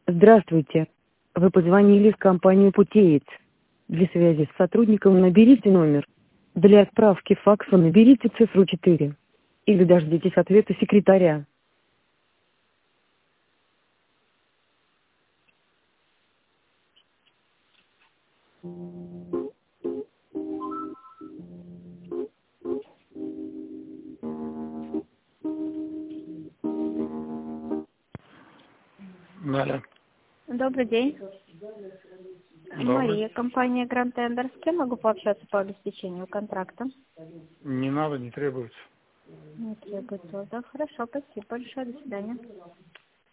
Здравствуйте. Вы позвонили в компанию «Путеец». Для связи с сотрудником наберите номер. Для отправки факса наберите цифру 4. Или дождитесь ответа секретаря. Да. Добрый день. Добрый. Мария, компания Grand Tender. С кем могу пообщаться по обеспечению контракта? Не надо, не требуется. Не требуется. Да, хорошо, спасибо большое. До свидания.